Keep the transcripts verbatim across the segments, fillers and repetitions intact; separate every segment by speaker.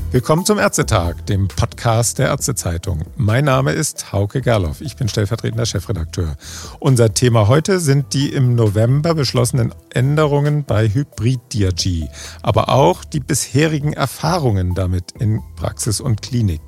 Speaker 1: Willkommen zum Ärztetag, dem Podcast der Ärztezeitung. Mein Name ist Hauke Gerloff, ich bin stellvertretender Chefredakteur. Unser Thema heute sind die im November beschlossenen Änderungen bei Hybrid-D R G, aber auch die bisherigen Erfahrungen damit in Praxis und Klinik.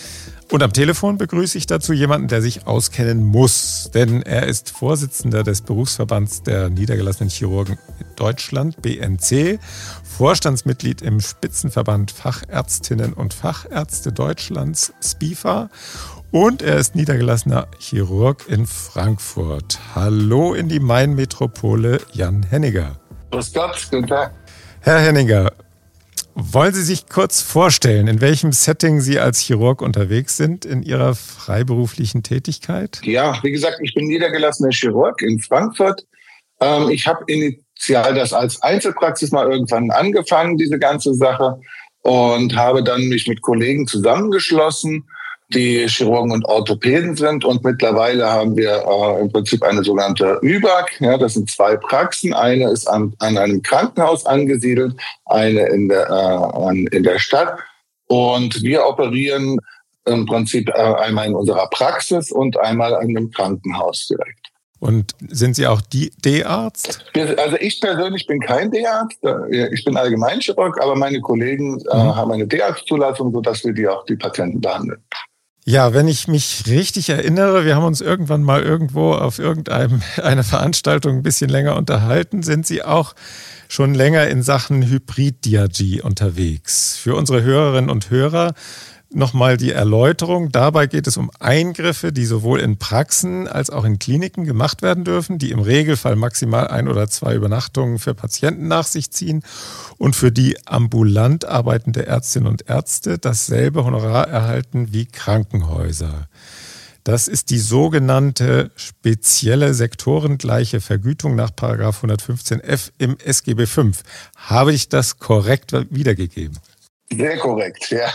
Speaker 1: Und am Telefon begrüße ich dazu jemanden, der sich auskennen muss, denn er ist Vorsitzender des Berufsverbands der niedergelassenen Chirurgen Deutschland, B N C, Vorstandsmitglied im Spitzenverband Fachärztinnen und Fachärzte Deutschlands, SPIFA, und er ist niedergelassener Chirurg in Frankfurt. Hallo in die Main-Metropole, Jan Henniger.
Speaker 2: Grüß Gott, guten Tag.
Speaker 1: Herr Henniger, wollen Sie sich kurz vorstellen, in welchem Setting Sie als Chirurg unterwegs sind in Ihrer freiberuflichen Tätigkeit?
Speaker 2: Ja, wie gesagt, ich bin niedergelassener Chirurg in Frankfurt. Ähm, ich habe initial das als Einzelpraxis mal irgendwann angefangen, diese ganze Sache, und habe dann mich mit Kollegen zusammengeschlossen, die Chirurgen und Orthopäden sind, und mittlerweile haben wir äh, im Prinzip eine sogenannte Ü B A C. Ja, das sind zwei Praxen. Eine ist an, an einem Krankenhaus angesiedelt, eine in der, äh, an, in der Stadt. Und wir operieren im Prinzip äh, einmal in unserer Praxis und einmal an einem Krankenhaus direkt.
Speaker 1: Und sind Sie auch D-Arzt?
Speaker 2: Also ich persönlich bin kein D-Arzt, ich bin Allgemeinchirurg, aber meine Kollegen mhm. äh, haben eine D-Arzt-Zulassung, sodass wir die auch die Patienten behandeln.
Speaker 1: Ja, wenn ich mich richtig erinnere, wir haben uns irgendwann mal irgendwo auf irgendeinem eine Veranstaltung ein bisschen länger unterhalten, sind Sie auch schon länger in Sachen Hybrid-D R G unterwegs. Für unsere Hörerinnen und Hörer nochmal die Erläuterung. Dabei geht es um Eingriffe, die sowohl in Praxen als auch in Kliniken gemacht werden dürfen, die im Regelfall maximal ein oder zwei Übernachtungen für Patienten nach sich ziehen und für die ambulant arbeitende Ärztinnen und Ärzte dasselbe Honorar erhalten wie Krankenhäuser. Das ist die sogenannte spezielle sektorengleiche Vergütung nach Paragraph hundertfünfzehn f im S G B fünf. Habe ich das korrekt wiedergegeben?
Speaker 2: Sehr korrekt, ja.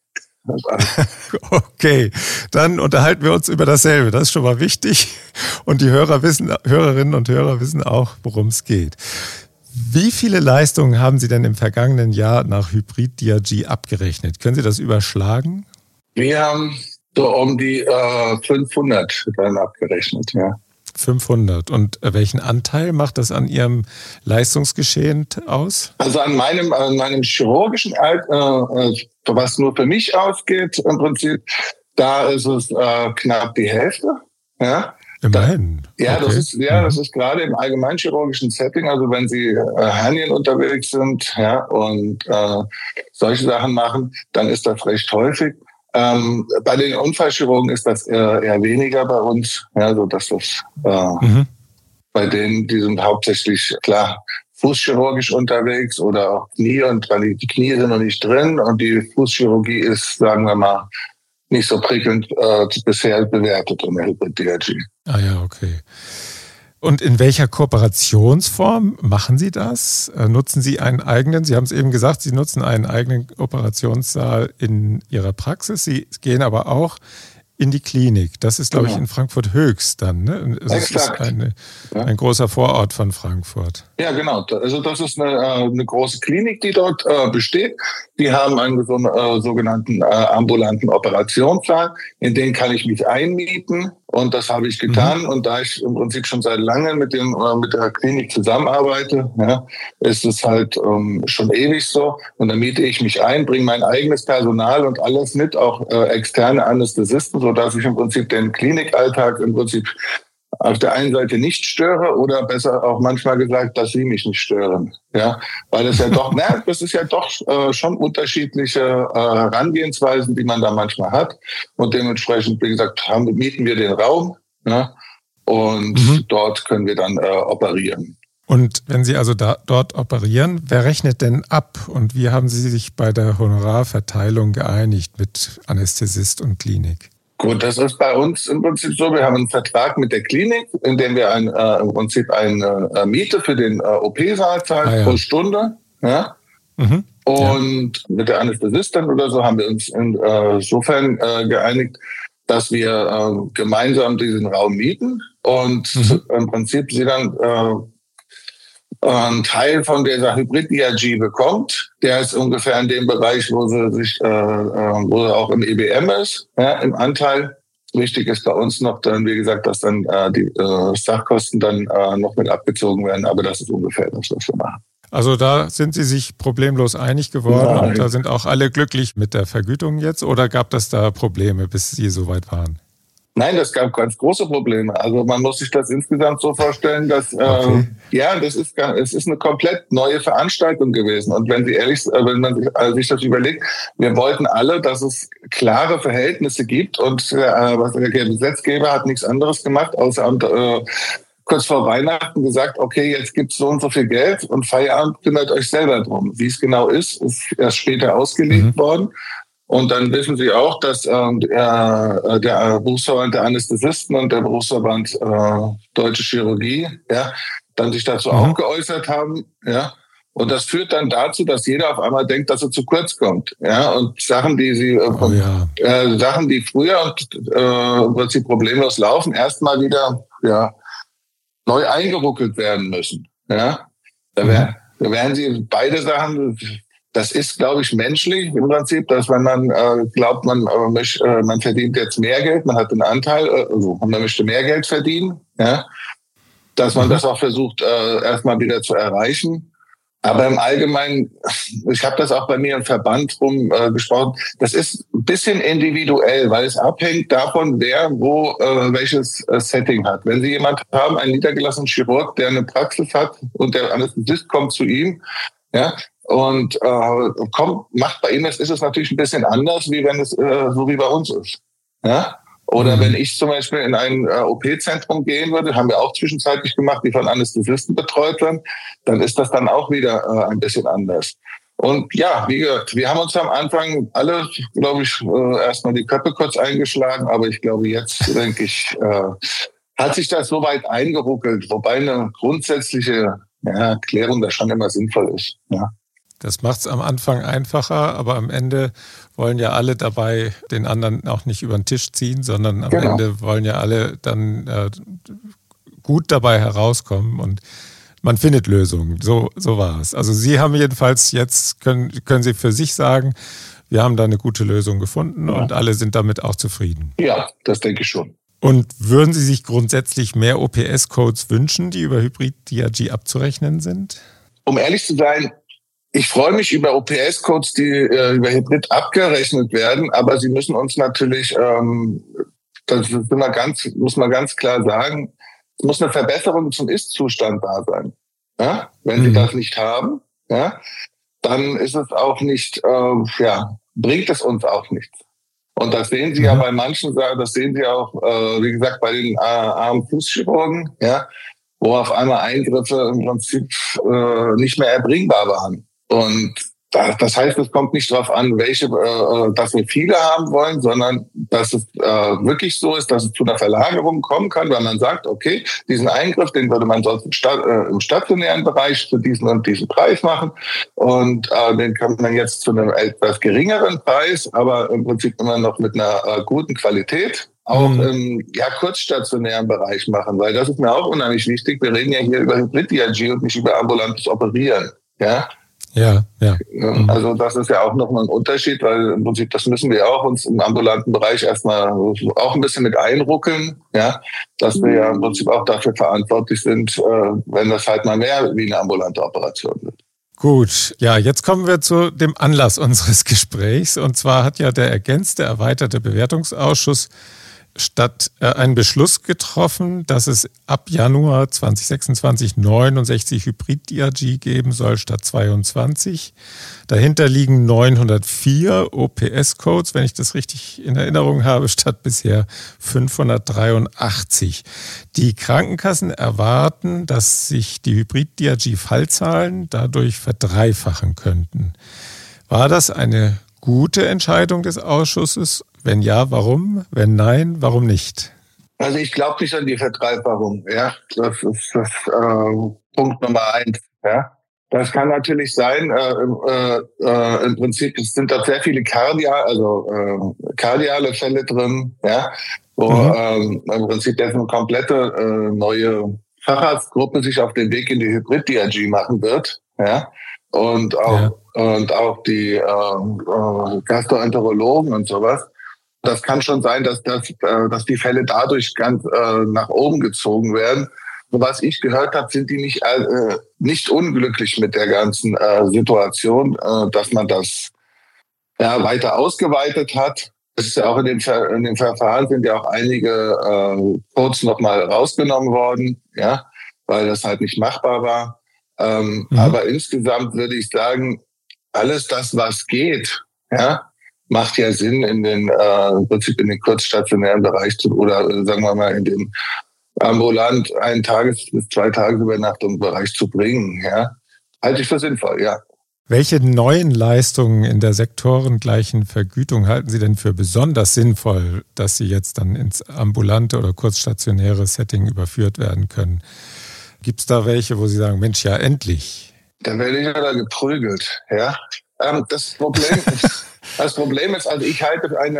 Speaker 1: Okay, dann unterhalten wir uns über dasselbe. Das ist schon mal wichtig. Und die Hörer wissen, Hörerinnen und Hörer wissen auch, worum es geht. Wie viele Leistungen haben Sie denn im vergangenen Jahr nach Hybrid-D R G abgerechnet? Können Sie das überschlagen?
Speaker 2: Wir haben so um die äh, fünfhundert dann abgerechnet, ja.
Speaker 1: fünfhundert. Und welchen Anteil macht das an Ihrem Leistungsgeschehen aus?
Speaker 2: Also an meinem, an meinem chirurgischen Alter, äh, was nur für mich ausgeht, im Prinzip, da ist es äh, knapp die Hälfte. Ja.
Speaker 1: Immerhin.
Speaker 2: Ja,
Speaker 1: okay.
Speaker 2: das ist, ja, das ist gerade im allgemeinchirurgischen Setting, also wenn Sie äh, Hernien unterwegs sind, ja, und äh, solche Sachen machen, dann ist das recht häufig. Ähm, bei den Unfallchirurgen ist das eher, eher weniger bei uns, ja, so dass das äh, mhm. bei denen, die sind hauptsächlich klar fußchirurgisch unterwegs oder auch Knie, und weil die, die Knie sind noch nicht drin und die Fußchirurgie ist, sagen wir mal, nicht so prickelnd äh, bisher bewertet in der Hybrid-D R G.
Speaker 1: Ah ja, okay. Und in welcher Kooperationsform machen Sie das? Nutzen Sie einen eigenen, Sie haben es eben gesagt, Sie nutzen einen eigenen Operationssaal in Ihrer Praxis. Sie gehen aber auch in die Klinik. Das ist, glaube genau. ich, in Frankfurt Höchst dann. Ne? Das
Speaker 2: Exakt.
Speaker 1: ist eine,
Speaker 2: ja.
Speaker 1: ein großer Vorort von Frankfurt.
Speaker 2: Ja, genau. Also das ist eine, eine große Klinik, die dort äh, besteht. Die haben einen so, äh, sogenannten äh, ambulanten Operationssaal. In den kann ich mich einmieten. Und das habe ich getan. Mhm. Und da ich im Prinzip schon seit langem mit dem äh, mit der Klinik zusammenarbeite, ja, ist es halt ähm, schon ewig so. Und dann miete ich mich ein, bringe mein eigenes Personal und alles mit, auch äh, externe Anästhesisten, sodass ich im Prinzip den Klinikalltag im Prinzip auf der einen Seite nicht störe, oder besser auch manchmal gesagt, dass sie mich nicht stören. Ja, weil es ja doch, na, das ist ja doch äh, schon unterschiedliche äh, Herangehensweisen, die man da manchmal hat. Und dementsprechend, wie gesagt, haben, mieten wir den Raum, ja, und mhm. dort können wir dann äh, operieren.
Speaker 1: Und wenn Sie also da, dort operieren, wer rechnet denn ab? Und wie haben Sie sich bei der Honorarverteilung geeinigt mit Anästhesist und Klinik?
Speaker 2: Gut, das ist bei uns im Prinzip so. Wir haben einen Vertrag mit der Klinik, in dem wir ein, äh, im Prinzip eine äh, Miete für den äh, O P-Saal zahlen ah, ja. pro Stunde. Ja? Mhm. Und ja. mit der Anästhesistin oder so haben wir uns insofern äh, geeinigt, dass wir äh, gemeinsam diesen Raum mieten und mhm. im Prinzip sie dann äh, einen Teil von dieser Hybrid-D R G bekommt, der ist ungefähr in dem Bereich, wo sie sich, äh, wo sie auch im E B M ist, ja, im Anteil. Wichtig ist bei uns noch dann, wie gesagt, dass dann äh, die äh, Sachkosten dann äh, noch mit abgezogen werden, aber das ist ungefähr das, was wir machen.
Speaker 1: Also da sind Sie sich problemlos einig geworden Nein. und da sind auch alle glücklich mit der Vergütung jetzt, oder gab das da Probleme, bis Sie so weit waren?
Speaker 2: Nein, das gab ganz große Probleme. Also man muss sich das insgesamt so vorstellen, dass
Speaker 1: okay.
Speaker 2: äh, ja, das ist es ist eine komplett neue Veranstaltung gewesen. Und wenn Sie ehrlich, wenn man sich, also sich das überlegt, wir wollten alle, dass es klare Verhältnisse gibt und äh, was der Gesetzgeber hat nichts anderes gemacht, außer äh, kurz vor Weihnachten gesagt, okay, jetzt gibt's so und so viel Geld und Feierabend, kümmert euch selber drum. Wie es genau ist, ist erst später ausgelegt mhm. worden. Und dann wissen Sie auch, dass äh, der, der Berufsverband der Anästhesisten und der Berufsverband äh, Deutsche Chirurgie, ja, dann sich dazu mhm. auch geäußert haben, ja. Und das führt dann dazu, dass jeder auf einmal denkt, dass er zu kurz kommt, ja. Und Sachen, die sie, äh,
Speaker 1: oh, ja.
Speaker 2: äh, Sachen, die früher und äh, im Prinzip problemlos laufen, erstmal wieder, ja, neu eingeruckelt werden müssen, ja. Da, wär, da werden Sie beide Sachen. Das ist, glaube ich, menschlich im Prinzip, dass wenn man äh, glaubt, man, äh, möcht, äh, man verdient jetzt mehr Geld, man hat einen Anteil, äh, also man möchte mehr Geld verdienen, ja, dass man mhm. das auch versucht, äh, erstmal wieder zu erreichen. Aber im Allgemeinen, ich habe das auch bei mir im Verband rum äh, gesprochen, das ist ein bisschen individuell, weil es abhängt davon, wer wo äh, welches äh, Setting hat. Wenn Sie jemanden haben, einen niedergelassenen Chirurg, der eine Praxis hat und der Anästhesist kommt zu ihm, ja, und äh, kommt, macht bei ihm, ist es natürlich ein bisschen anders, wie wenn es äh, so wie bei uns ist. Ja? Oder mhm. wenn ich zum Beispiel in ein äh, O P-Zentrum gehen würde, haben wir auch zwischenzeitlich gemacht, die von Anästhesisten betreut werden, dann ist das dann auch wieder äh, ein bisschen anders. Und ja, wie gesagt, wir haben uns am Anfang alle, glaube ich, äh, erstmal die Köpfe kurz eingeschlagen, aber ich glaube, jetzt, denke ich, äh, hat sich das soweit eingeruckelt, wobei eine grundsätzliche ja, Klärung da schon immer sinnvoll ist. Ja.
Speaker 1: Das macht es am Anfang einfacher, aber am Ende wollen ja alle dabei den anderen auch nicht über den Tisch ziehen, sondern am genau. Ende wollen ja alle dann äh, gut dabei herauskommen und man findet Lösungen. So, so war es. Also Sie haben jedenfalls jetzt, können, können Sie für sich sagen, wir haben da eine gute Lösung gefunden ja. und alle sind damit auch zufrieden.
Speaker 2: Ja, das denke ich schon.
Speaker 1: Und würden Sie sich grundsätzlich mehr O P S-Codes wünschen, die über Hybrid-D R G abzurechnen sind?
Speaker 2: Um ehrlich zu sein, ich freue mich über O P S-Codes, die äh, über Hybrid abgerechnet werden, aber sie müssen uns natürlich, ähm, das ist immer ganz, muss man ganz klar sagen, es muss eine Verbesserung zum Ist-Zustand da sein. Ja? Wenn mhm. Sie das nicht haben, ja, dann ist es auch nicht, äh, ja, bringt es uns auch nichts. Und das sehen Sie mhm. ja bei manchen, das sehen Sie auch, äh, wie gesagt, bei den äh, Arm-Fußchirurgen, ja, wo auf einmal Eingriffe im Prinzip äh, nicht mehr erbringbar waren. Und das heißt, es kommt nicht darauf an, welche, äh, dass wir viele haben wollen, sondern dass es äh, wirklich so ist, dass es zu einer Verlagerung kommen kann, weil man sagt, okay, diesen Eingriff, den würde man sonst im, Sta- äh, im stationären Bereich zu diesem und diesem Preis machen und äh, den kann man jetzt zu einem etwas geringeren Preis, aber im Prinzip immer noch mit einer äh, guten Qualität auch mhm. im ja, kurzstationären Bereich machen, weil das ist mir auch unheimlich wichtig. Wir reden ja hier über Hybrid-D R G und nicht über ambulantes Operieren, ja.
Speaker 1: Ja, ja.
Speaker 2: Also das ist ja auch nochmal ein Unterschied, weil im Prinzip das müssen wir auch uns im ambulanten Bereich erstmal auch ein bisschen mit einruckeln, ja, dass wir ja im Prinzip auch dafür verantwortlich sind, wenn das halt mal mehr wie eine ambulante Operation wird.
Speaker 1: Gut, ja, jetzt kommen wir zu dem Anlass unseres Gesprächs. Und zwar hat ja der ergänzte, erweiterte Bewertungsausschuss statt äh, einen Beschluss getroffen, dass es ab Januar zwanzig sechsundzwanzig neunundsechzig Hybrid-D R G geben soll statt zweiundzwanzig. Dahinter liegen neunhundertvier O P S-Codes, wenn ich das richtig in Erinnerung habe, statt bisher fünfhundertdreiundachtzig. Die Krankenkassen erwarten, dass sich die Hybrid-D R G-Fallzahlen dadurch verdreifachen könnten. War das eine gute Entscheidung des Ausschusses? Wenn ja, warum? Wenn nein, warum nicht?
Speaker 2: Also ich glaube nicht an die Verdreifachung. Ja, das ist das äh, Punkt Nummer eins. Ja, das kann natürlich sein. Äh, äh, äh, Im Prinzip sind da sehr viele Kardia, also äh, kardiale Fälle drin. Ja, wo mhm. ähm, im Prinzip jetzt eine komplette äh, neue Facharztgruppe sich auf den Weg in die Hybrid-D R G machen wird, ja, und auch, ja. und auch die äh, äh, Gastroenterologen und sowas. Das kann schon sein, dass, das, äh, dass die Fälle dadurch ganz äh, nach oben gezogen werden. Und was ich gehört habe, sind die nicht, äh, nicht unglücklich mit der ganzen äh, Situation, äh, dass man das ja, weiter ausgeweitet hat. Es ist ja auch in dem, Ver- in dem Verfahren sind ja auch einige äh, Codes nochmal rausgenommen worden, ja, weil das halt nicht machbar war. Ähm, mhm. Aber insgesamt würde ich sagen, alles das, was geht, ja, macht ja Sinn in den äh, im Prinzip in den kurzstationären Bereich zu, oder äh, sagen wir mal in den ambulant ein Tages- bis zwei Tagesübernachtungsbereich zu bringen, ja, halte ich für sinnvoll, ja.
Speaker 1: Welche neuen Leistungen in der sektorengleichen Vergütung halten Sie denn für besonders sinnvoll, dass sie jetzt dann ins ambulante oder kurzstationäre Setting überführt werden können? Gibt es da welche, wo Sie sagen, Mensch, ja endlich?
Speaker 2: Da werde ich ja da geprügelt, ja. Ähm, das Problem ist, das Problem ist, also ich halte eine,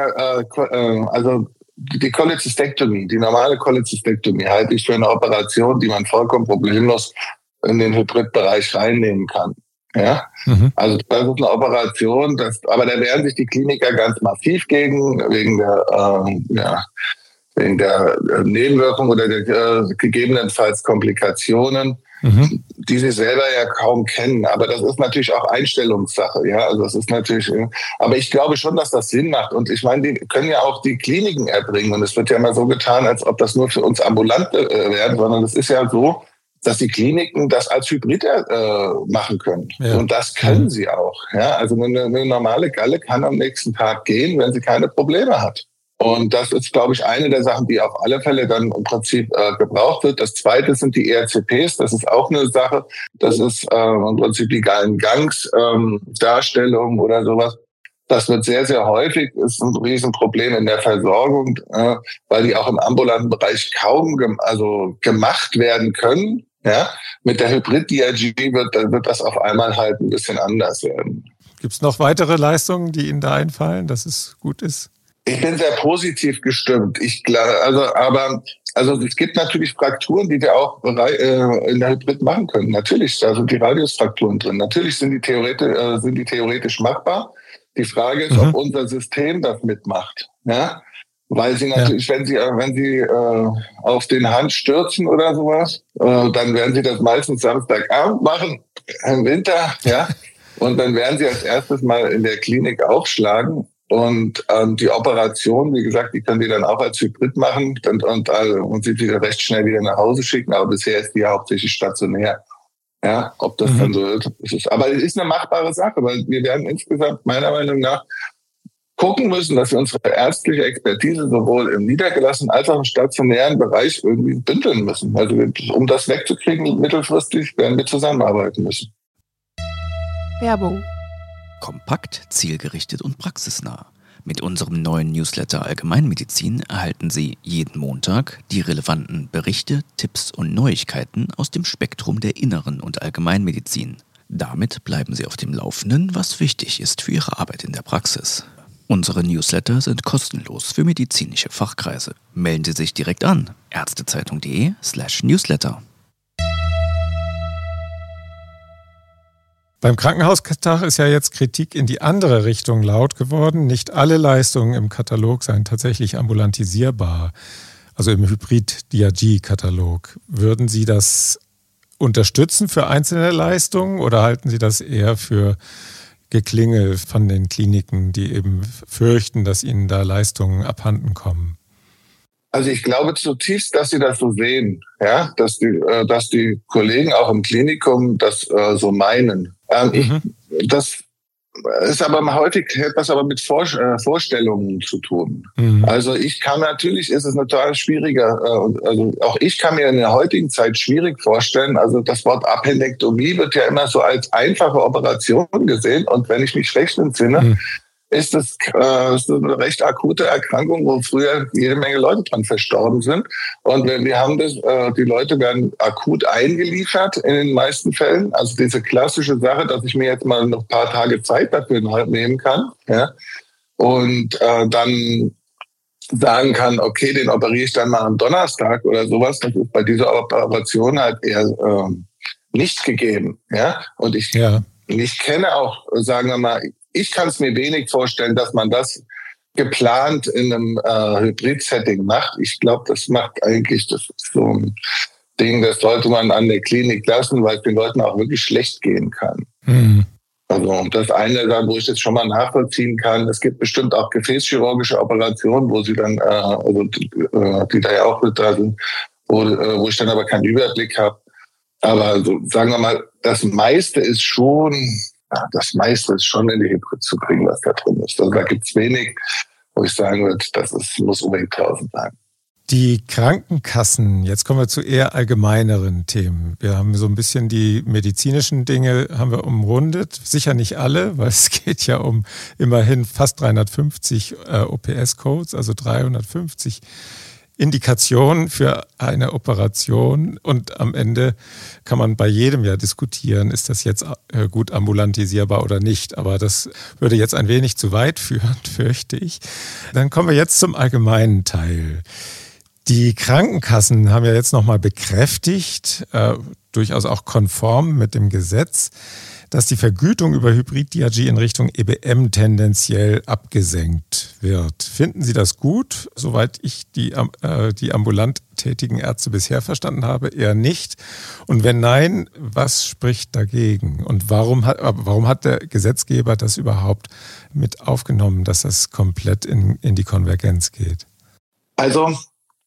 Speaker 2: äh, also die Cholecystektomie, die normale Cholecystektomie halte ich für eine Operation, die man vollkommen problemlos in den Hybridbereich reinnehmen kann. Ja, mhm. Also das ist eine Operation, das, aber da wehren sich die Kliniker ganz massiv gegen, wegen der, äh, ja, wegen der Nebenwirkung oder der äh, gegebenenfalls Komplikationen, mhm. die sie selber ja kaum kennen. Aber das ist natürlich auch Einstellungssache, ja. Also das ist natürlich, aber ich glaube schon, dass das Sinn macht. Und ich meine, die können ja auch die Kliniken erbringen. Und es wird ja mal so getan, als ob das nur für uns Ambulante äh, werden, sondern es ist ja so, dass die Kliniken das als Hybrid äh, machen können. Ja. Und das können ja. sie auch. Ja, also eine, eine normale Galle kann am nächsten Tag gehen, wenn sie keine Probleme hat. Und das ist, glaube ich, eine der Sachen, die auf alle Fälle dann im Prinzip äh, gebraucht wird. Das Zweite sind die E R C Ps. Das ist auch eine Sache. Das ist äh, im Prinzip die Gallengangsdarstellung ähm, oder sowas. Das wird sehr, sehr häufig, ist ein Riesenproblem in der Versorgung, äh, weil die auch im ambulanten Bereich kaum gem- also gemacht werden können. Ja, mit der Hybrid-D R G wird, wird das auf einmal halt ein bisschen anders werden.
Speaker 1: Gibt es noch weitere Leistungen, die Ihnen da einfallen, dass es gut ist?
Speaker 2: Ich bin sehr positiv gestimmt. Ich also, aber also es gibt natürlich Frakturen, die wir auch äh, in der Hybrid machen können. Natürlich, da sind die Radiusfrakturen drin. Natürlich sind die theoretisch äh, sind die theoretisch machbar. Die Frage ist, mhm. ob unser System das mitmacht. Ja. Weil sie natürlich, ja. wenn sie wenn sie äh, auf den Hand stürzen oder sowas, äh, dann werden sie das meistens Samstagabend machen, im Winter, ja. Und dann werden sie als erstes mal in der Klinik aufschlagen. Und ähm, die Operation, wie gesagt, die können die dann auch als Hybrid machen und, und, und sie wieder recht schnell wieder nach Hause schicken. Aber bisher ist die ja hauptsächlich stationär. Ja, ob das mhm. dann so ist. Aber es ist eine machbare Sache, weil wir werden insgesamt meiner Meinung nach gucken müssen, dass wir unsere ärztliche Expertise sowohl im niedergelassenen als auch im stationären Bereich irgendwie bündeln müssen. Also um das wegzukriegen, mittelfristig werden wir zusammenarbeiten müssen.
Speaker 3: Werbung. Kompakt, zielgerichtet und praxisnah. Mit unserem neuen Newsletter Allgemeinmedizin erhalten Sie jeden Montag die relevanten Berichte, Tipps und Neuigkeiten aus dem Spektrum der Inneren und Allgemeinmedizin. Damit bleiben Sie auf dem Laufenden, was wichtig ist für Ihre Arbeit in der Praxis. Unsere Newsletter sind kostenlos für medizinische Fachkreise. Melden Sie sich direkt an. ärztezeitung.de slash Newsletter.
Speaker 1: Beim Krankenhaustag ist ja jetzt Kritik in die andere Richtung laut geworden. Nicht alle Leistungen im Katalog seien tatsächlich ambulantisierbar, also im Hybrid-D R G-Katalog. Würden Sie das unterstützen für einzelne Leistungen oder halten Sie das eher für Geklingel von den Kliniken, die eben fürchten, dass ihnen da Leistungen abhanden kommen?
Speaker 2: Also ich glaube zutiefst, dass sie das so sehen, ja, dass die, äh, dass die Kollegen auch im Klinikum das äh, so meinen. Ähm, mhm. ich, das ist aber häufig etwas aber mit Vor- äh, Vorstellungen zu tun. Mhm. Also ich kann natürlich, ist es eine total schwierige, äh, also auch ich kann mir in der heutigen Zeit schwierig vorstellen, also das Wort Appendektomie wird ja immer so als einfache Operation gesehen und wenn ich mich recht entsinne, mhm. ist das äh, ist eine recht akute Erkrankung, wo früher jede Menge Leute dran verstorben sind. Und wir, wir haben das, äh, die Leute werden akut eingeliefert in den meisten Fällen. Also diese klassische Sache, dass ich mir jetzt mal noch ein paar Tage Zeit dafür nehmen kann. Ja. Und äh, dann sagen kann, okay, den operiere ich dann mal am Donnerstag oder sowas. Das ist bei dieser Operation halt eher äh, nicht gegeben. Ja, und ich,
Speaker 1: ja.
Speaker 2: ich kenne auch, sagen wir mal, ich kann es mir wenig vorstellen, dass man das geplant in einem äh, Hybrid-Setting macht. Ich glaube, das macht eigentlich, das ist so ein Ding, das sollte man an der Klinik lassen, weil es den Leuten auch wirklich schlecht gehen kann.
Speaker 1: Mhm.
Speaker 2: Also das eine, wo ich das schon mal nachvollziehen kann, es gibt bestimmt auch gefäßchirurgische Operationen, wo sie dann, äh, also die, äh, die da ja auch mit da sind, wo, äh, wo ich dann aber keinen Überblick habe. Aber so, sagen wir mal, das meiste ist schon, ja, das meiste ist schon in die Hybrid zu kriegen, was da drin ist. Also da gibt's wenig, wo ich sagen würde, das ist, muss unbedingt draußen sein.
Speaker 1: Die Krankenkassen, jetzt kommen wir zu eher allgemeineren Themen. Wir haben so ein bisschen die medizinischen Dinge haben wir umrundet. Sicher nicht alle, weil es geht ja um immerhin fast dreihundertfünfzig äh, O P S-Codes, also dreihundertfünfzig Indikationen für eine Operation. Und am Ende kann man bei jedem ja diskutieren, ist das jetzt äh, gut ambulantisierbar oder nicht. Aber das würde jetzt ein wenig zu weit führen, fürchte ich. Dann kommen wir jetzt zum allgemeinen Teil. Die Krankenkassen haben ja jetzt nochmal bekräftigt, äh, durchaus auch konform mit dem Gesetz, dass die Vergütung über Hybrid-D R G in Richtung E B M tendenziell abgesenkt wird. Finden Sie das gut? Soweit ich die, äh, die ambulant tätigen Ärzte bisher verstanden habe, eher nicht. Und wenn nein, was spricht dagegen? Und warum hat, warum hat der Gesetzgeber das überhaupt mit aufgenommen, dass das komplett in, in die Konvergenz geht?
Speaker 2: Also,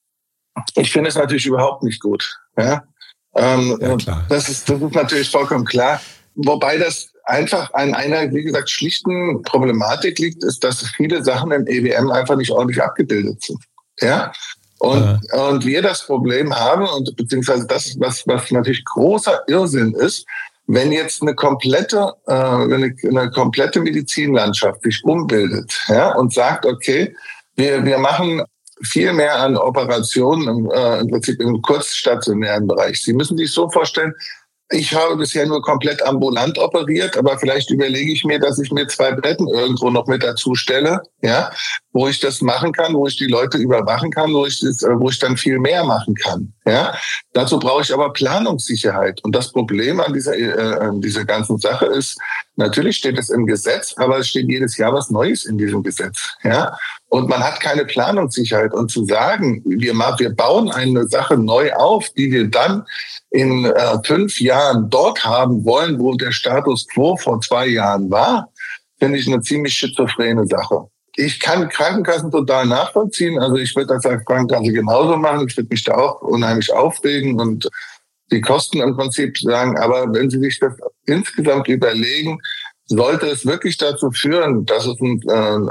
Speaker 2: ich finde es natürlich überhaupt nicht gut. Ja? Ähm,
Speaker 1: ja, klar.
Speaker 2: Das ist, das ist natürlich vollkommen klar. Wobei das einfach an einer, wie gesagt, schlichten Problematik liegt, ist, dass viele Sachen im E B M einfach nicht ordentlich abgebildet sind. Ja? Und, ja. und wir das Problem haben, und beziehungsweise das, was, was natürlich großer Irrsinn ist, wenn jetzt eine komplette, äh, eine, eine komplette Medizinlandschaft sich umbildet, ja, und sagt, okay, wir, wir machen viel mehr an Operationen im, äh, im Prinzip im kurzstationären Bereich. Sie müssen sich so vorstellen, ich habe bisher nur komplett ambulant operiert, aber vielleicht überlege ich mir, dass ich mir zwei Betten irgendwo noch mit dazu stelle, ja, wo ich das machen kann, wo ich die Leute überwachen kann, wo ich das, wo ich dann viel mehr machen kann, ja. Dazu brauche ich aber Planungssicherheit. Und das Problem an dieser, äh, an dieser ganzen Sache ist, natürlich steht es im Gesetz, aber es steht jedes Jahr was Neues in diesem Gesetz, ja. Und man hat keine Planungssicherheit. Und zu sagen, wir, wir bauen eine Sache neu auf, die wir dann in äh, fünf Jahren dort haben wollen, wo der Status quo vor zwei Jahren war, finde ich eine ziemlich schizophrene Sache. Ich kann Krankenkassen total nachvollziehen. Also ich würde das als Krankenkasse genauso machen. Ich würde mich da auch unheimlich aufregen und die Kosten im Prinzip sagen. Aber wenn Sie sich das insgesamt überlegen, sollte es wirklich dazu führen, dass es ein,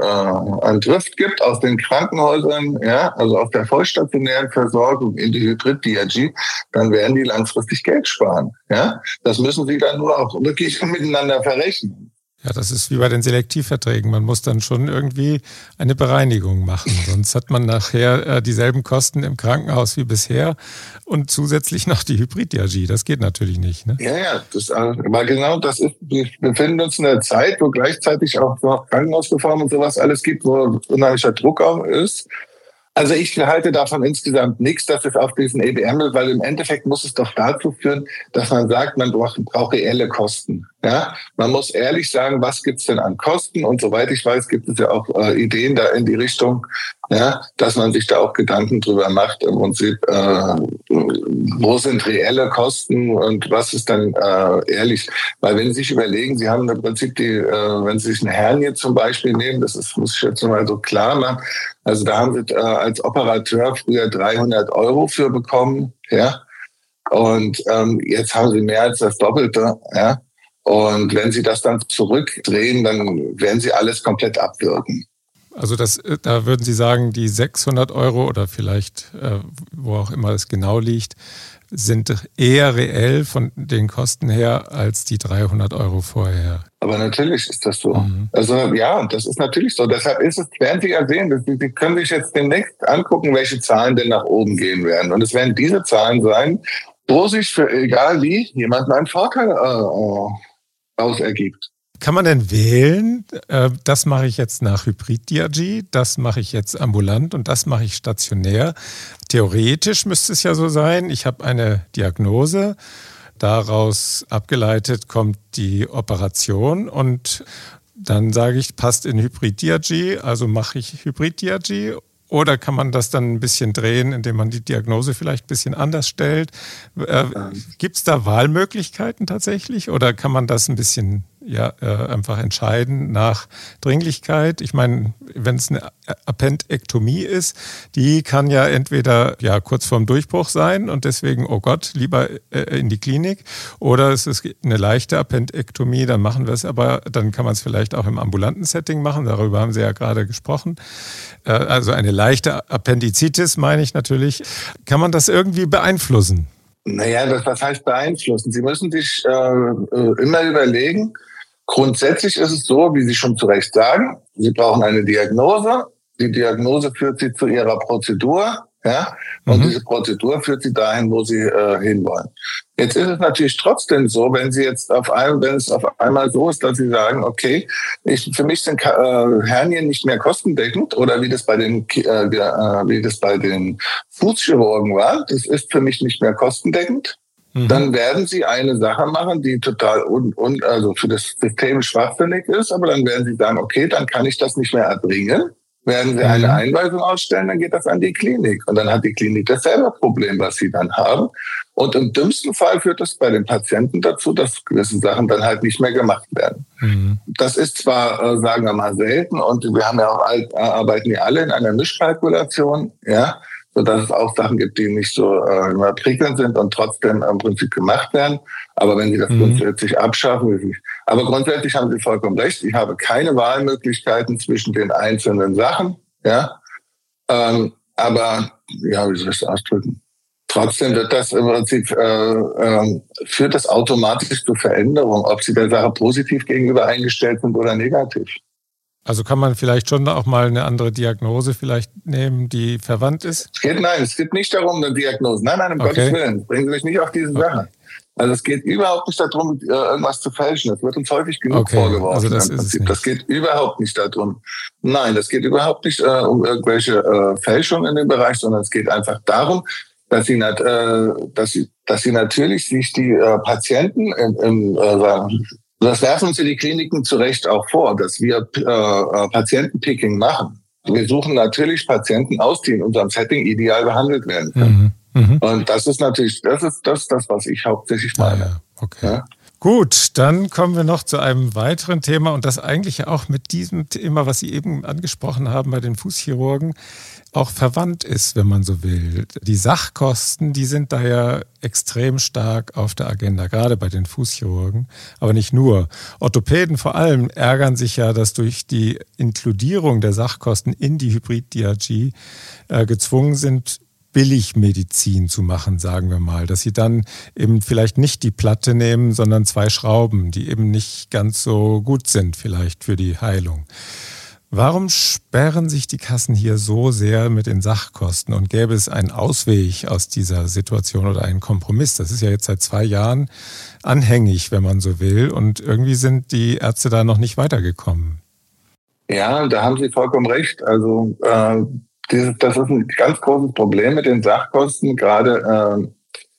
Speaker 2: äh, ein Drift gibt aus den Krankenhäusern, ja, also aus der vollstationären Versorgung in die Hybrid-D R G, dann werden die langfristig Geld sparen. Ja, das müssen Sie dann nur auch wirklich miteinander verrechnen.
Speaker 1: Ja, das ist wie bei den Selektivverträgen. Man muss dann schon irgendwie eine Bereinigung machen. Sonst hat man nachher äh, dieselben Kosten im Krankenhaus wie bisher und zusätzlich noch die Hybrid-D R G. Das geht natürlich nicht. Ne?
Speaker 2: Ja, ja, das, aber genau das ist, wir befinden uns in einer Zeit, wo gleichzeitig auch noch Krankenhausreform und sowas alles gibt, wo unheimlicher Druck auch ist. Also ich halte davon insgesamt nichts, dass es auf diesen E B M will, weil im Endeffekt muss es doch dazu führen, dass man sagt, man braucht, braucht reelle Kosten. Ja, man muss ehrlich sagen, was gibt's denn an Kosten? Und soweit ich weiß, gibt es ja auch äh, Ideen da in die Richtung, ja, dass man sich da auch Gedanken drüber macht. Im Prinzip, äh, wo sind reelle Kosten und was ist dann äh, ehrlich? Weil wenn Sie sich überlegen, Sie haben im Prinzip die, äh, wenn Sie sich eine Hernie zum Beispiel nehmen, das ist, muss ich jetzt mal so klar machen. Also da haben Sie äh, als Operateur früher dreihundert Euro für bekommen, ja. Und ähm, jetzt haben Sie mehr als das Doppelte, ja. Und wenn Sie das dann zurückdrehen, dann werden Sie alles komplett abwirken.
Speaker 1: Also das, da würden Sie sagen, die sechshundert Euro oder vielleicht, äh, wo auch immer es genau liegt, sind eher reell von den Kosten her als die dreihundert Euro vorher.
Speaker 2: Aber natürlich ist das so. Mhm. Also ja, das ist natürlich so. Deshalb ist es, werden Sie ja sehen, Sie können sich jetzt demnächst angucken, welche Zahlen denn nach oben gehen werden. Und es werden diese Zahlen sein, wo sich für egal wie jemand einen Vorteil äh, aus ergibt.
Speaker 1: Kann man denn wählen, äh, das mache ich jetzt nach Hybrid-D R G, das mache ich jetzt ambulant und das mache ich stationär? Theoretisch müsste es ja so sein, ich habe eine Diagnose, daraus abgeleitet kommt die Operation und dann sage ich, passt in Hybrid-D R G, also mache ich Hybrid-D R G. Oder kann man das dann ein bisschen drehen, indem man die Diagnose vielleicht ein bisschen anders stellt? Äh, Gibt es da Wahlmöglichkeiten tatsächlich? Oder kann man das ein bisschen ja, äh, einfach entscheiden nach Dringlichkeit? Ich meine, wenn es eine Appendektomie ist, die kann ja entweder ja, kurz vorm Durchbruch sein und deswegen, oh Gott, lieber äh, in die Klinik. Oder es ist eine leichte Appendektomie, dann machen wir es aber, dann kann man es vielleicht auch im ambulanten Setting machen. Darüber haben Sie ja gerade gesprochen. Äh, also eine leichte Appendizitis, meine ich natürlich. Kann man das irgendwie beeinflussen?
Speaker 2: Naja, das, was heißt beeinflussen? Sie müssen sich äh, immer überlegen, grundsätzlich ist es so, wie Sie schon zu Recht sagen, Sie brauchen eine Diagnose. Die Diagnose führt Sie zu Ihrer Prozedur, ja, und mhm. diese Prozedur führt Sie dahin, wo Sie äh, hinwollen. Jetzt ist es natürlich trotzdem so, wenn Sie jetzt auf einmal, wenn es auf einmal so ist, dass Sie sagen, okay, ich, für mich sind äh, Hernien nicht mehr kostendeckend oder wie das bei den äh, wie das bei den Fußchirurgen war, das ist für mich nicht mehr kostendeckend. Mhm. Dann werden Sie eine Sache machen, die total un, un, also für das System schwachsinnig ist, aber dann werden Sie sagen, okay, dann kann ich das nicht mehr erbringen. Werden Sie eine Einweisung ausstellen, dann geht das an die Klinik. Und dann hat die Klinik dasselbe Problem, was Sie dann haben. Und im dümmsten Fall führt das bei den Patienten dazu, dass gewisse Sachen dann halt nicht mehr gemacht werden. Mhm. Das ist zwar, äh, sagen wir mal, selten und wir haben ja auch alt, arbeiten ja alle in einer Mischkalkulation, ja, sodass es auch Sachen gibt, die nicht so äh, immer prickelnd sind und trotzdem im Prinzip gemacht werden. Aber wenn Sie das mhm. grundsätzlich abschaffen, aber grundsätzlich haben Sie vollkommen recht. Ich habe keine Wahlmöglichkeiten zwischen den einzelnen Sachen, ja. Ähm, aber ja, wie soll ich das ausdrücken? Trotzdem wird das im Prinzip äh, äh, führt das automatisch zu Veränderungen, ob Sie der Sache positiv gegenüber eingestellt sind oder negativ.
Speaker 1: Also kann man vielleicht schon auch mal eine andere Diagnose vielleicht nehmen, die verwandt ist?
Speaker 2: Es geht, nein, es geht nicht darum, eine Diagnose. Nein, nein, um okay. Gottes Willen. Bringen Sie mich nicht auf diese okay. Sache. Also es geht überhaupt nicht darum, irgendwas zu fälschen. Das wird uns häufig genug okay. vorgeworfen.
Speaker 1: Also das, ist es nicht.
Speaker 2: Das geht überhaupt nicht darum. Nein, das geht überhaupt nicht äh, um irgendwelche äh, Fälschungen in dem Bereich, sondern es geht einfach darum, dass sie, nat, äh, dass sie, dass sie natürlich sich die äh, Patienten im, im äh, das werfen uns die Kliniken zu Recht auch vor, dass wir äh, Patientenpicking machen. Wir suchen natürlich Patienten aus, die in unserem Setting ideal behandelt werden können. Mhm, mh. Und das ist natürlich, das ist das, das was ich hauptsächlich meine.
Speaker 1: Ja, okay. Ja? Gut, dann kommen wir noch zu einem weiteren Thema und das eigentlich auch mit diesem Thema, was Sie eben angesprochen haben bei den Fußchirurgen, auch verwandt ist, wenn man so will. Die Sachkosten, die sind da ja extrem stark auf der Agenda, gerade bei den Fußchirurgen, aber nicht nur. Orthopäden vor allem ärgern sich ja, dass durch die Inkludierung der Sachkosten in die Hybrid-D R G äh, gezwungen sind, Billigmedizin zu machen, sagen wir mal, dass sie dann eben vielleicht nicht die Platte nehmen, sondern zwei Schrauben, die eben nicht ganz so gut sind vielleicht für die Heilung. Warum sperren sich die Kassen hier so sehr mit den Sachkosten und gäbe es einen Ausweg aus dieser Situation oder einen Kompromiss? Das ist ja jetzt seit zwei Jahren anhängig, wenn man so will, und irgendwie sind die Ärzte da noch nicht weitergekommen.
Speaker 2: Ja, da haben Sie vollkommen recht. Also äh das ist ein ganz großes Problem mit den Sachkosten, gerade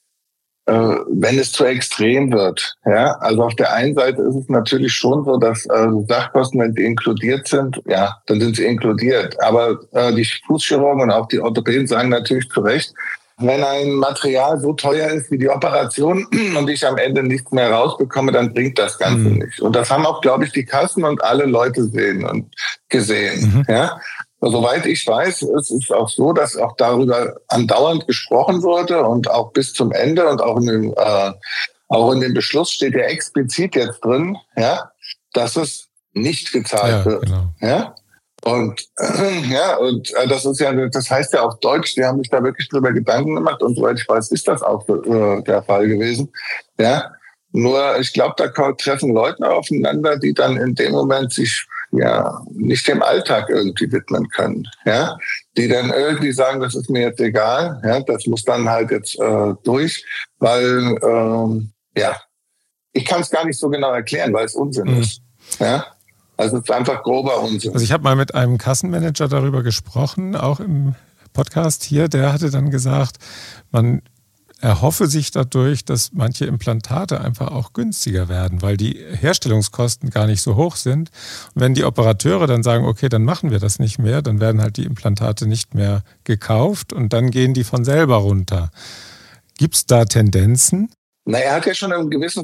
Speaker 2: äh, äh, wenn es zu extrem wird. Ja, also auf der einen Seite ist es natürlich schon so, dass äh, Sachkosten, wenn sie inkludiert sind, ja, dann sind sie inkludiert. Aber äh, die Fußchirurgen und auch die Orthopäden sagen natürlich zu Recht, wenn ein Material so teuer ist wie die Operation und ich am Ende nichts mehr rausbekomme, dann bringt das Ganze mhm. nicht. Und das haben auch, glaube ich, die Kassen und alle Leute sehen und gesehen. Mhm. Ja. Soweit ich weiß, ist es auch so, dass auch darüber andauernd gesprochen wurde und auch bis zum Ende und auch in dem, äh, auch in dem Beschluss steht ja explizit jetzt drin, ja, dass es nicht gezahlt ja, wird. Genau. Ja. Und äh, ja, und äh, das ist ja, das heißt ja auf Deutsch, die haben sich da wirklich drüber Gedanken gemacht und soweit ich weiß, ist das auch äh, der Fall gewesen. Ja. Nur ich glaube, da treffen Leute aufeinander, die dann in dem Moment sich ja nicht dem Alltag irgendwie widmen können, ja, die dann irgendwie sagen, das ist mir jetzt egal, ja, das muss dann halt jetzt äh, durch, weil ähm, ja, ich kann es gar nicht so genau erklären, weil es Unsinn mhm. ist. Ja? Also es ist einfach grober Unsinn.
Speaker 1: Also ich habe mal mit einem Kassenmanager darüber gesprochen, auch im Podcast hier, der hatte dann gesagt, man erhoffe sich dadurch, dass manche Implantate einfach auch günstiger werden, weil die Herstellungskosten gar nicht so hoch sind. Und wenn die Operateure dann sagen, okay, dann machen wir das nicht mehr, dann werden halt die Implantate nicht mehr gekauft und dann gehen die von selber runter. Gibt es da Tendenzen?
Speaker 2: Na, er hat ja schon in gewissen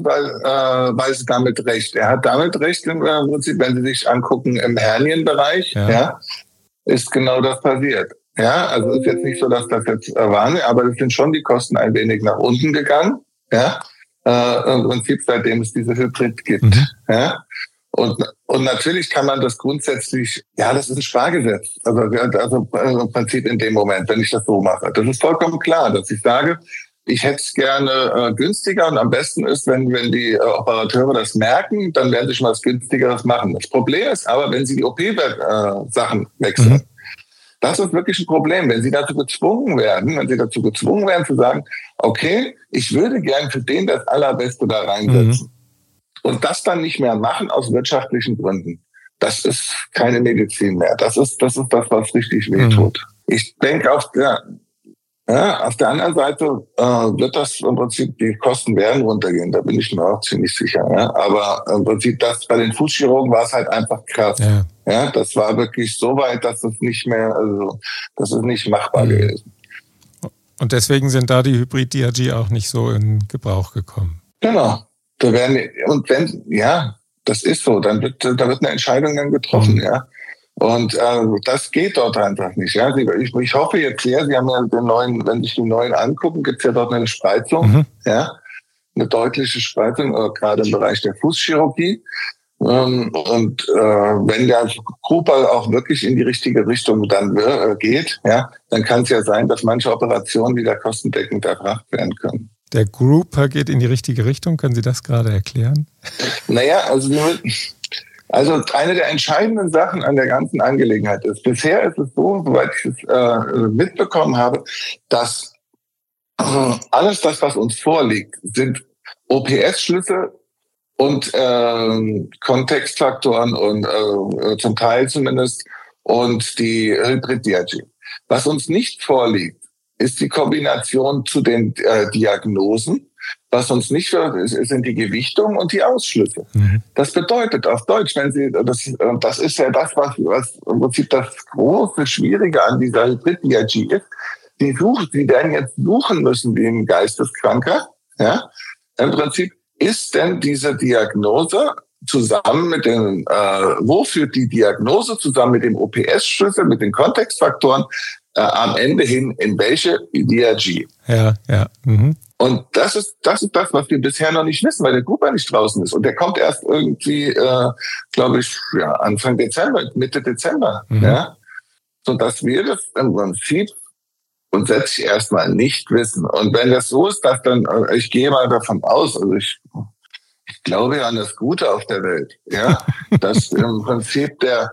Speaker 2: Weise damit recht. Er hat damit recht, im Prinzip, wenn Sie sich angucken, im Hernienbereich, ja. Ja, ist genau das passiert. Ja, also ist jetzt nicht so, dass das jetzt war, aber es sind schon die Kosten ein wenig nach unten gegangen. Ja, äh, im Prinzip seitdem es diese Hybrid gibt. Mhm. Ja, und und natürlich kann man das grundsätzlich, ja, das ist ein Spargesetz. Also also im Prinzip in dem Moment, wenn ich das so mache, das ist vollkommen klar, dass ich sage, ich hätte es gerne äh, günstiger und am besten ist, wenn wenn die äh, Operateure das merken, dann werden sie schon was Günstigeres machen. Das Problem ist aber, wenn sie die O P-Sachen äh, wechseln. Mhm. Das ist wirklich ein Problem, wenn Sie dazu gezwungen werden, wenn Sie dazu gezwungen werden zu sagen, okay, ich würde gern für den das Allerbeste da reinsetzen. Mhm. Und das dann nicht mehr machen aus wirtschaftlichen Gründen. Das ist keine Medizin mehr. Das ist, das ist das, was richtig wehtut. Mhm. Ich denke, auf der, ja, auf der anderen Seite äh, wird das im Prinzip, die Kosten werden runtergehen, da bin ich mir auch ziemlich sicher. Ja. Aber im Prinzip, das bei den Fußchirurgen war es halt einfach krass. Ja. Ja, das war wirklich so weit, dass es nicht mehr, also das ist nicht machbar mhm. gewesen.
Speaker 1: Und deswegen sind da die Hybrid-D R G auch nicht so in Gebrauch gekommen.
Speaker 2: Genau. Da werden, und wenn, ja, das ist so, dann wird, da wird eine Entscheidung dann getroffen, mhm. ja. Und äh, das geht dort einfach nicht. Ja, ich, ich hoffe jetzt sehr, Sie haben ja den neuen, wenn sich die neuen angucken, gibt es ja dort eine Spreizung, mhm. ja, eine deutliche Spreizung, äh, gerade im Bereich der Fußchirurgie. Ähm, und äh, wenn der Grouper auch wirklich in die richtige Richtung dann äh, geht, ja, dann kann es ja sein, dass manche Operationen wieder kostendeckend erbracht werden können.
Speaker 1: Der Grouper geht in die richtige Richtung. Können Sie das gerade erklären?
Speaker 2: Naja, also Also eine der entscheidenden Sachen an der ganzen Angelegenheit ist, bisher ist es so, soweit ich es äh, mitbekommen habe, dass äh, alles das, was uns vorliegt, sind O P S-Schlüsse und äh, Kontextfaktoren und äh, zum Teil zumindest und die Hybrid-D R G. Was uns nicht vorliegt, ist die Kombination zu den äh, Diagnosen. Was uns nicht für sind die Gewichtungen und die Ausschlüsse. Mhm. Das bedeutet auf Deutsch, wenn Sie, das, das ist ja das, was, was im Prinzip das große Schwierige an dieser Hybrid-D R G ist. Die suchen, die werden jetzt suchen müssen wie ein Geisteskranker. Ja, im Prinzip ist denn diese Diagnose zusammen mit den, äh, wo führt die Diagnose zusammen mit dem O P S-Schlüssel, mit den Kontextfaktoren äh, am Ende hin in welche D R G?
Speaker 1: Ja, ja. Mhm.
Speaker 2: Und das ist, das ist das, was wir bisher noch nicht wissen, weil der Grouper nicht draußen ist. Und der kommt erst irgendwie, äh, glaube ich, ja, Anfang Dezember, Mitte Dezember. Mhm. Ja, sodass wir das im Prinzip grundsätzlich erstmal nicht wissen. Und wenn das so ist, dass dann, ich gehe mal davon aus, also ich, ich glaube ja an das Gute auf der Welt, ja, dass im Prinzip der,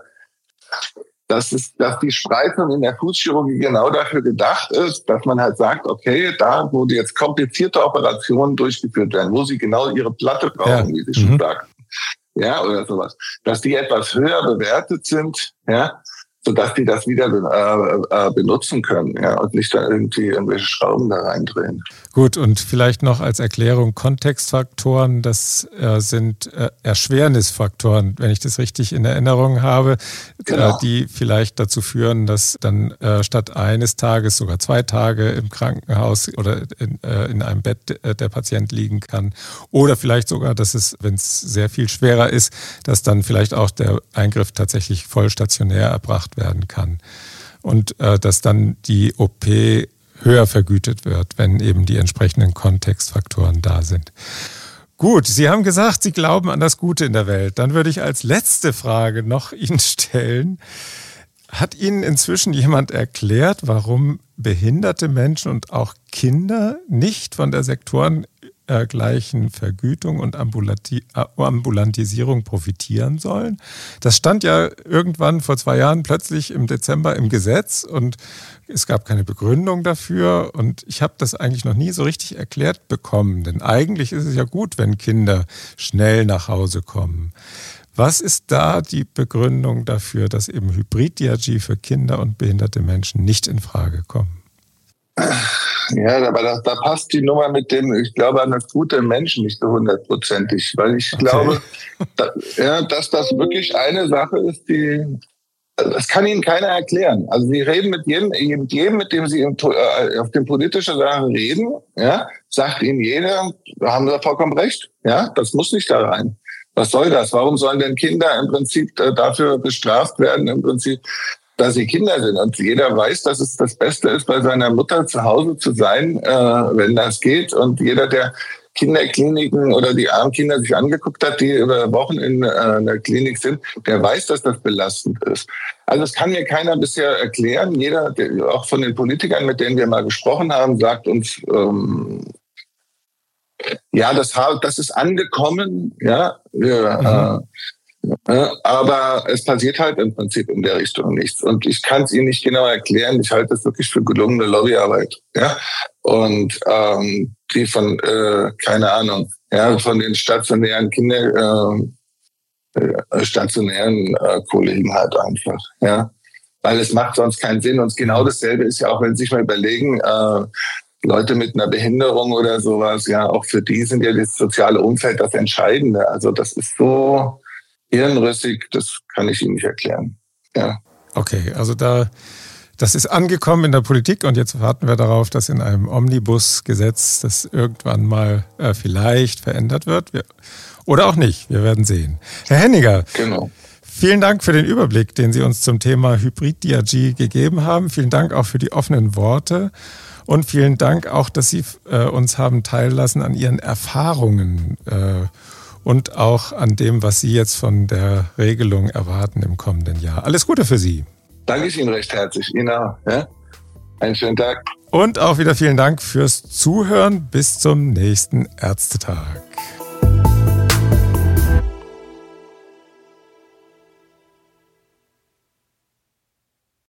Speaker 2: dass es, dass die Spreizung in der Fußchirurgie genau dafür gedacht ist, dass man halt sagt, okay, da, wo die jetzt komplizierte Operationen durchgeführt werden, wo sie genau ihre Platte brauchen, ja. wie Sie mhm. schon sagten, ja, oder sowas, dass die etwas höher bewertet sind, ja, sodass die das wieder äh, äh, benutzen können, ja, und nicht da irgendwie irgendwelche Schrauben da reindrehen.
Speaker 1: Gut, und vielleicht noch als Erklärung Kontextfaktoren, das äh, sind äh, Erschwernisfaktoren, wenn ich das richtig in Erinnerung habe, genau. äh, die vielleicht dazu führen, dass dann äh, statt eines Tages sogar zwei Tage im Krankenhaus oder in, äh, in einem Bett äh, der Patient liegen kann. Oder vielleicht sogar, dass es, wenn es sehr viel schwerer ist, dass dann vielleicht auch der Eingriff tatsächlich voll stationär erbracht werden kann. Und äh, dass dann die O P höher vergütet wird, wenn eben die entsprechenden Kontextfaktoren da sind. Gut, Sie haben gesagt, Sie glauben an das Gute in der Welt. Dann würde ich als letzte Frage noch Ihnen stellen. Hat Ihnen inzwischen jemand erklärt, warum behinderte Menschen und auch Kinder nicht von der Sektoren Äh, gleichen Vergütung und Ambulanti- äh, Ambulantisierung profitieren sollen? Das stand ja irgendwann vor zwei Jahren plötzlich im Dezember im Gesetz und es gab keine Begründung dafür und ich habe das eigentlich noch nie so richtig erklärt bekommen, denn eigentlich ist es ja gut, wenn Kinder schnell nach Hause kommen. Was ist da die Begründung dafür, dass eben Hybrid-D R G für Kinder und behinderte Menschen nicht in Frage kommen?
Speaker 2: Ja, aber da, da passt die Nummer mit dem, ich glaube, an das gute Menschen nicht so hundertprozentig, weil ich okay. glaube, da, ja, dass das wirklich eine Sache ist, die, das kann Ihnen keiner erklären. Also Sie reden mit jedem, mit jedem, mit dem Sie im, äh, auf den politischen Sachen reden, ja, sagt Ihnen jeder, da haben Sie vollkommen recht, ja, das muss nicht da rein. Was soll das? Warum sollen denn Kinder im Prinzip äh, dafür bestraft werden, im Prinzip, dass sie Kinder sind? Und jeder weiß, dass es das Beste ist, bei seiner Mutter zu Hause zu sein, äh, wenn das geht. Und jeder, der Kinderkliniken oder die armen Kinder sich angeguckt hat, die über Wochen in äh, einer Klinik sind, der weiß, dass das belastend ist. Also das kann mir keiner bisher erklären. Jeder, der, auch von den Politikern, mit denen wir mal gesprochen haben, sagt uns, ähm, ja, das, das ist angekommen, ja, wir, mhm. äh, aber es passiert halt im Prinzip in der Richtung nichts. Und ich kann es Ihnen nicht genau erklären. Ich halte das wirklich für gelungene Lobbyarbeit, ja. Und ähm, die von, äh, keine Ahnung, ja, von den stationären Kinder, äh, stationären äh, Kollegen halt einfach, ja. Weil es macht sonst keinen Sinn. Und genau dasselbe ist ja auch, wenn Sie sich mal überlegen, äh, Leute mit einer Behinderung oder sowas, ja, auch für die sind ja das soziale Umfeld das Entscheidende. Also das ist so hirnrissig, das kann ich Ihnen nicht erklären. Ja.
Speaker 1: Okay, also da, das ist angekommen in der Politik und jetzt warten wir darauf, dass in einem Omnibusgesetz das irgendwann mal äh, vielleicht verändert wird. Wir, oder auch nicht, wir werden sehen. Herr Henniger,
Speaker 2: genau.
Speaker 1: Vielen Dank für den Überblick, den Sie uns zum Thema Hybrid-D R G gegeben haben. Vielen Dank auch für die offenen Worte. Und vielen Dank auch, dass Sie äh, uns haben teillassen an Ihren Erfahrungen äh, und auch an dem, was Sie jetzt von der Regelung erwarten im kommenden Jahr. Alles Gute für Sie.
Speaker 2: Danke ich Ihnen recht herzlich. Ihnen auch. Ja? Einen schönen Tag.
Speaker 1: Und auch wieder vielen Dank fürs Zuhören. Bis zum nächsten Ärztetag.